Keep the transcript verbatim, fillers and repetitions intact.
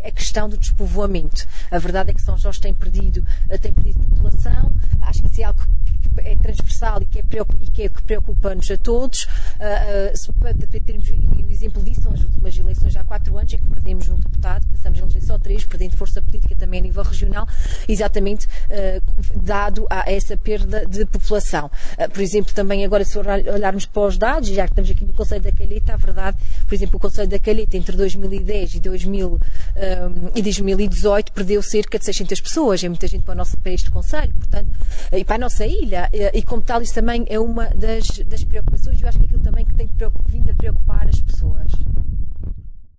é a questão do despovoamento. A verdade é que São Jorge tem perdido, tem perdido população. Acho que isso é algo que é transversal e que, é, e que, é, que preocupa-nos a todos. Uh, uh, para termos, e o exemplo disso são as últimas eleições, já há quatro anos, em que perdemos um deputado, passamos a eleger só três, perdendo força política também a nível regional, exatamente uh, dado a essa perda de população. Uh, por exemplo, também agora, se olharmos para os dados, já que estamos aqui no Conselho da Calheta, a verdade, por exemplo, o Conselho da Calheta, entre dois mil e dez e, dois mil, um, e dois mil e dezoito, perdeu cerca de seiscentas pessoas. É muita gente para o nosso país de Conselho, portanto, e para a nossa ilha. E, como tal, isso também é uma das, das preocupações, e eu acho que aquilo também que tem vindo a preocupar as pessoas.